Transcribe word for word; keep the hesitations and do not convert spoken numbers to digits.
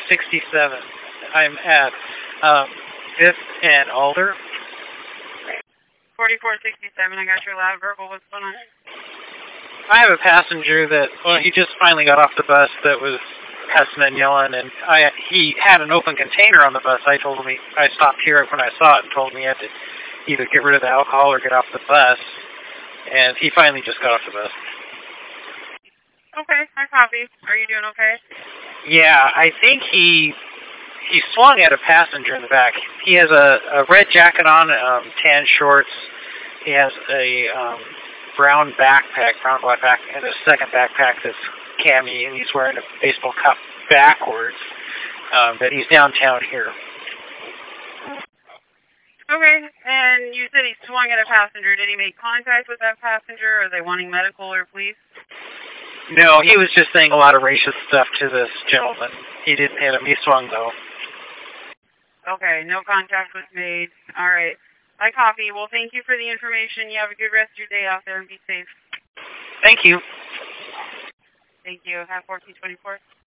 sixty-seven. I'm at um, fifth and Alder. forty-four sixty-seven, I got your loud verbal. What's going on? I have a passenger that, well, he just finally got off the bus that was cussing and yelling, and I he had an open container on the bus. I told him, he, I stopped here when I saw it and told him he had to either get rid of the alcohol or get off the bus, and he finally just got off the bus. Okay, I copy. Are you doing okay? Yeah, I think he he swung at a passenger in the back. He has a, a red jacket on, um, tan shorts. He has a um, brown backpack, brown black backpack, and a second backpack that's cami, and he's wearing a baseball cap backwards. Um, but he's downtown here. Okay, and you said he swung at a passenger. Did he make contact with that passenger? Are they wanting medical or police? No, he was just saying a lot of racist stuff to this gentleman. He didn't hit him. He swung, though. Okay, no contact was made. All right. I copy. Well, thank you for the information. You have a good rest of your day out there and be safe. Thank you. Thank you. Have fourteen twenty-four.